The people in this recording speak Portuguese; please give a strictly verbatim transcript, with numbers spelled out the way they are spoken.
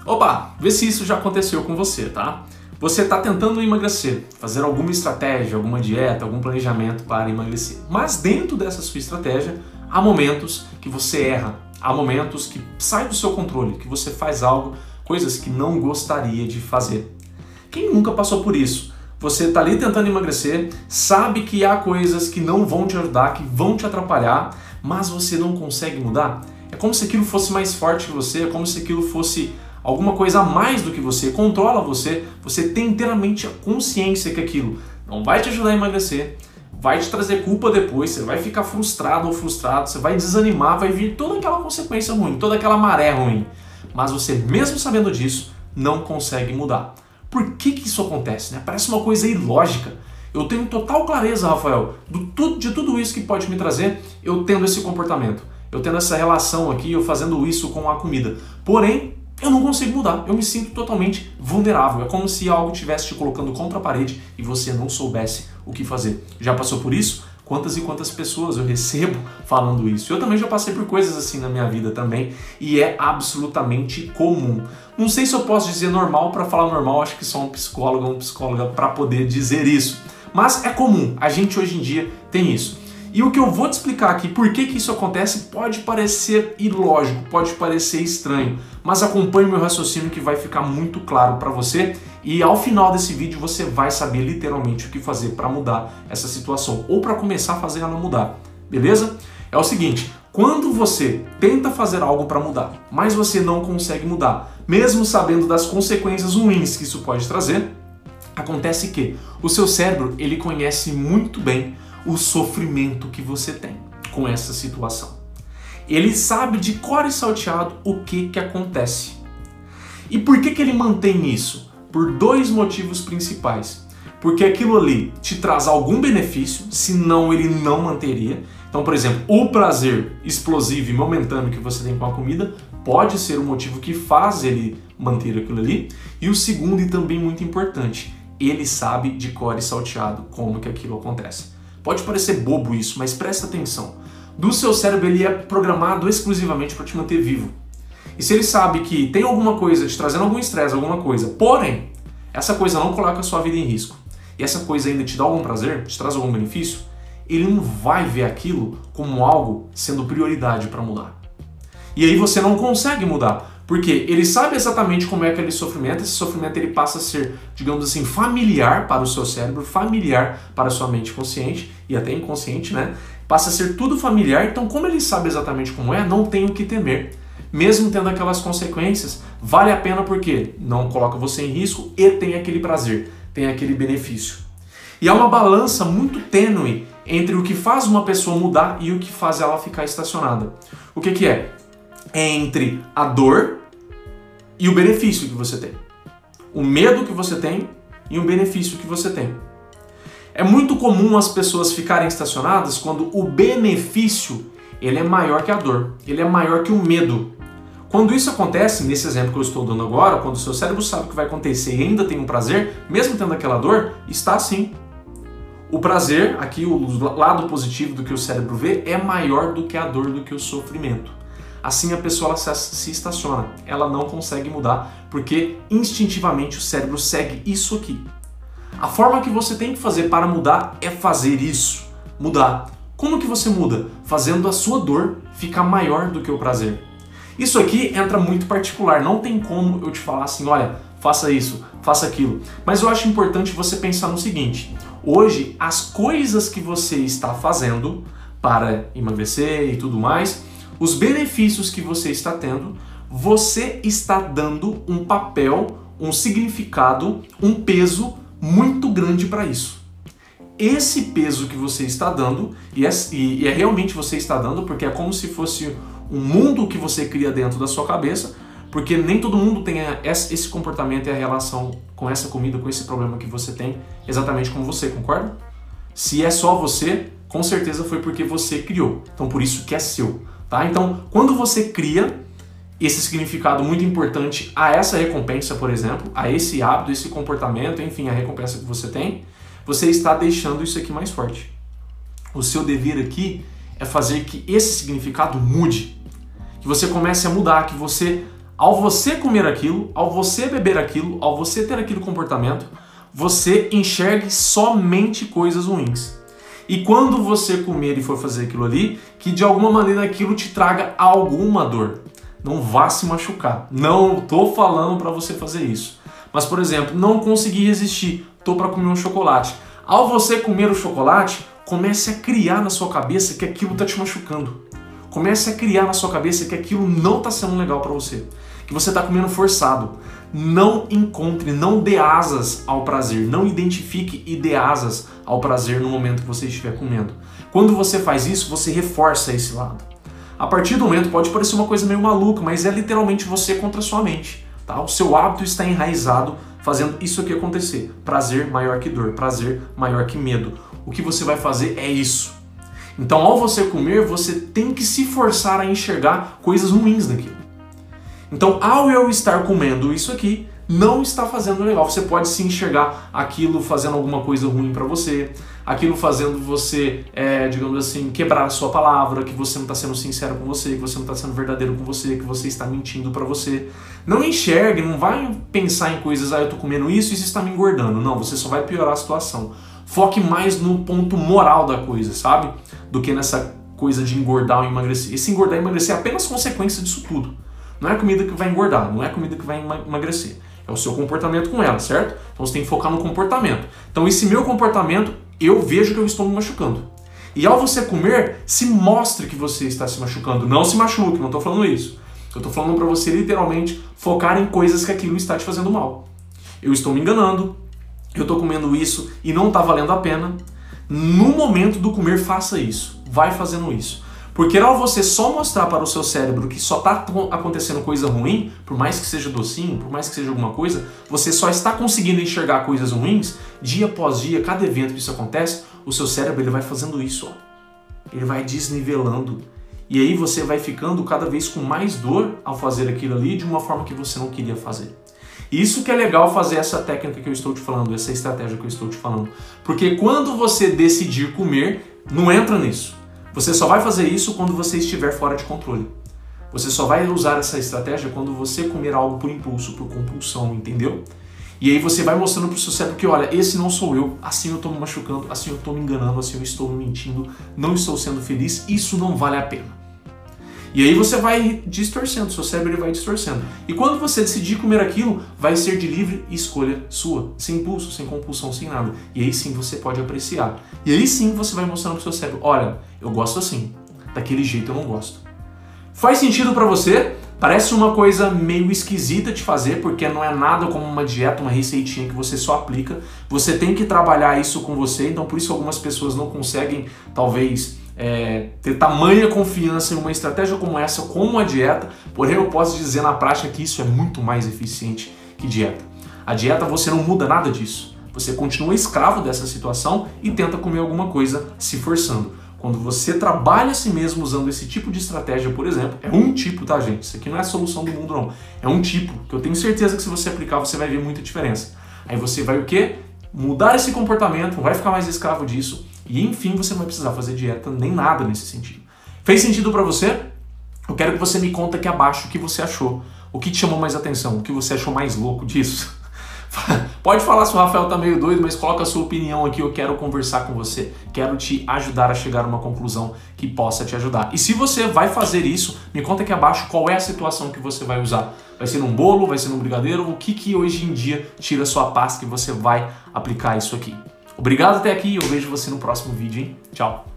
Opa, vê se isso já aconteceu com você, tá? Você está tentando emagrecer, fazer alguma estratégia, alguma dieta, algum planejamento para emagrecer. Mas dentro dessa sua estratégia, há momentos que você erra, há momentos que sai do seu controle, que você faz algo, coisas que não gostaria de fazer. Quem nunca passou por isso? Você está ali tentando emagrecer, sabe que há coisas que não vão te ajudar, que vão te atrapalhar, mas você não consegue mudar? É como se aquilo fosse mais forte que você, é como se aquilo fosse alguma coisa a mais do que você, controla você, você tem inteiramente a consciência que aquilo não vai te ajudar a emagrecer, vai te trazer culpa depois, você vai ficar frustrado ou frustrado, você vai desanimar, vai vir toda aquela consequência ruim, toda aquela maré ruim. Mas você, mesmo sabendo disso, não consegue mudar. Por que que isso acontece, né? Parece uma coisa ilógica. Eu tenho total clareza, Rafael, do, de tudo isso que pode me trazer, eu tendo esse comportamento, eu tendo essa relação aqui, eu fazendo isso com a comida. Porém, eu não consigo mudar, eu me sinto totalmente vulnerável. É como se algo estivesse te colocando contra a parede e você não soubesse o que fazer. Já passou por isso? Quantas e quantas pessoas eu recebo falando isso? Eu também já passei por coisas assim na minha vida também e é absolutamente comum. Não sei se eu posso dizer normal, para falar normal, acho que só um psicólogo ou uma psicóloga para poder dizer isso. Mas é comum, a gente hoje em dia tem isso. E o que eu vou te explicar aqui, por que que isso acontece, pode parecer ilógico, pode parecer estranho, mas acompanhe meu raciocínio que vai ficar muito claro para você e ao final desse vídeo você vai saber literalmente o que fazer para mudar essa situação ou para começar a fazer ela mudar, beleza? É o seguinte, quando você tenta fazer algo para mudar, mas você não consegue mudar, mesmo sabendo das consequências ruins que isso pode trazer, acontece que o seu cérebro ele conhece muito bem o sofrimento que você tem com essa situação. Ele sabe de cor e salteado o que que acontece. E por que que ele mantém isso? Por dois motivos principais. Porque aquilo ali te traz algum benefício, senão ele não manteria. Então, por exemplo, o prazer explosivo e momentâneo que você tem com a comida pode ser o motivo que faz ele manter aquilo ali. E o segundo, e também muito importante, ele sabe de cor e salteado como que aquilo acontece. Pode parecer bobo isso, mas presta atenção. Do seu cérebro ele é programado exclusivamente para te manter vivo. E se ele sabe que tem alguma coisa te trazendo algum estresse, alguma coisa, porém, essa coisa não coloca a sua vida em risco, e essa coisa ainda te dá algum prazer, te traz algum benefício, ele não vai ver aquilo como algo sendo prioridade para mudar. E aí você não consegue mudar. Porque ele sabe exatamente como é aquele sofrimento, esse sofrimento ele passa a ser, digamos assim, familiar para o seu cérebro, familiar para a sua mente consciente e até inconsciente, né? Passa a ser tudo familiar, então como ele sabe exatamente como é, não tem o que temer. Mesmo tendo aquelas consequências, vale a pena porque não coloca você em risco e tem aquele prazer, tem aquele benefício. E há uma balança muito tênue entre o que faz uma pessoa mudar e o que faz ela ficar estacionada. O que que é? É entre a dor e o benefício que você tem. O medo que você tem e o benefício que você tem. É muito comum as pessoas ficarem estacionadas quando o benefício ele é maior que a dor, ele é maior que o medo. Quando isso acontece, nesse exemplo que eu estou dando agora, quando o seu cérebro sabe o que vai acontecer e ainda tem um prazer, mesmo tendo aquela dor, está assim. O prazer, aqui o lado positivo do que o cérebro vê, é maior do que a dor, do que o sofrimento. Assim a pessoa ela se estaciona, ela não consegue mudar, porque instintivamente o cérebro segue isso aqui. A forma que você tem que fazer para mudar é fazer isso, mudar. Como que você muda? Fazendo a sua dor ficar maior do que o prazer. Isso aqui entra muito particular, não tem como eu te falar assim, olha, faça isso, faça aquilo. Mas eu acho importante você pensar no seguinte, hoje as coisas que você está fazendo para emagrecer e tudo mais, os benefícios que você está tendo, você está dando um papel, um significado, um peso muito grande para isso. Esse peso que você está dando, e é, e é realmente você está dando, porque é como se fosse um mundo que você cria dentro da sua cabeça, porque nem todo mundo tem esse comportamento e a relação com essa comida, com esse problema que você tem, exatamente como você, concorda? Se é só você, com certeza foi porque você criou, então por isso que é seu. Tá? Então, quando você cria esse significado muito importante a essa recompensa, por exemplo, a esse hábito, esse comportamento, enfim, a recompensa que você tem, você está deixando isso aqui mais forte. O seu dever aqui é fazer que esse significado mude, que você comece a mudar, que você Ao você comer aquilo, ao você beber aquilo, ao você ter aquele comportamento, você enxergue somente coisas ruins. E quando você comer e for fazer aquilo ali, que de alguma maneira aquilo te traga alguma dor. Não vá se machucar. Não tô falando para você fazer isso. Mas, por exemplo, não consegui resistir, tô para comer um chocolate. Ao você comer o chocolate, comece a criar na sua cabeça que aquilo tá te machucando. Comece a criar na sua cabeça que aquilo não tá sendo legal para você. Que você tá comendo forçado. Não encontre, não dê asas ao prazer. Não identifique e dê asas ao prazer no momento que você estiver comendo. Quando você faz isso, você reforça esse lado. A partir do momento, pode parecer uma coisa meio maluca, mas é literalmente você contra a sua mente. Tá? O seu hábito está enraizado fazendo isso aqui acontecer. Prazer maior que dor, prazer maior que medo. O que você vai fazer é isso. Então, ao você comer, você tem que se forçar a enxergar coisas ruins naquilo. Então, ao eu estar comendo isso aqui, não está fazendo legal. Você pode se enxergar aquilo fazendo alguma coisa ruim para você, aquilo fazendo você, é, digamos assim, quebrar a sua palavra, que você não está sendo sincero com você, que você não está sendo verdadeiro com você, que você está mentindo para você. Não enxergue, não vai pensar em coisas, ah, eu estou comendo isso e isso está me engordando. Não, você só vai piorar a situação. Foque mais no ponto moral da coisa, sabe? Do que nessa coisa de engordar ou emagrecer. Esse engordar e emagrecer é apenas consequência disso tudo. Não é a comida que vai engordar, não é a comida que vai emagrecer. É o seu comportamento com ela, certo? Então você tem que focar no comportamento. Então esse meu comportamento, eu vejo que eu estou me machucando. E ao você comer, se mostre que você está se machucando. Não se machuque, não estou falando isso. Eu estou falando para você literalmente focar em coisas que aquilo está te fazendo mal. Eu estou me enganando, eu estou comendo isso e não está valendo a pena. No momento do comer, faça isso. Vai fazendo isso. Porque ao você só mostrar para o seu cérebro que só está acontecendo coisa ruim, por mais que seja docinho, por mais que seja alguma coisa, você só está conseguindo enxergar coisas ruins, dia após dia, cada evento que isso acontece, o seu cérebro ele vai fazendo isso. Ó. Ele vai desnivelando. E aí você vai ficando cada vez com mais dor ao fazer aquilo ali de uma forma que você não queria fazer. Isso que é legal fazer essa técnica que eu estou te falando, essa estratégia que eu estou te falando. Porque quando você decidir comer, não entra nisso. Você só vai fazer isso quando você estiver fora de controle. Você só vai usar essa estratégia quando você comer algo por impulso, por compulsão, entendeu? E aí você vai mostrando pro seu cérebro que, olha, esse não sou eu, assim eu estou me machucando, assim eu estou me enganando, assim eu estou me mentindo, não estou sendo feliz, isso não vale a pena. E aí você vai distorcendo, seu cérebro ele vai distorcendo. E quando você decidir comer aquilo, vai ser de livre escolha sua, sem impulso, sem compulsão, sem nada. E aí sim você pode apreciar. E aí sim você vai mostrando pro seu cérebro, olha, eu gosto assim, daquele jeito eu não gosto. Faz sentido para você? Parece uma coisa meio esquisita de fazer, porque não é nada como uma dieta, uma receitinha que você só aplica. Você tem que trabalhar isso com você, então por isso algumas pessoas não conseguem, talvez, é, ter tamanha confiança em uma estratégia como essa, como a dieta. Porém, eu posso dizer na prática que isso é muito mais eficiente que dieta. A dieta, você não muda nada disso. Você continua escravo dessa situação e tenta comer alguma coisa se forçando. Quando você trabalha a si mesmo usando esse tipo de estratégia, por exemplo, é um tipo, tá, gente? Isso aqui não é a solução do mundo, não. É um tipo, que eu tenho certeza que se você aplicar, você vai ver muita diferença. Aí você vai o quê? Mudar esse comportamento, não vai ficar mais escravo disso. E, enfim, você não vai precisar fazer dieta nem nada nesse sentido. Fez sentido pra você? Eu quero que você me conta aqui abaixo o que você achou. O que te chamou mais atenção? O que você achou mais louco disso? Pode falar se o Rafael tá meio doido, mas coloca a sua opinião aqui, eu quero conversar com você, quero te ajudar a chegar a uma conclusão que possa te ajudar. E se você vai fazer isso, me conta aqui abaixo qual é a situação que você vai usar. Vai ser num bolo, vai ser num brigadeiro, o que que hoje em dia tira a sua paz que você vai aplicar isso aqui. Obrigado até aqui, eu vejo você no próximo vídeo, hein? Tchau!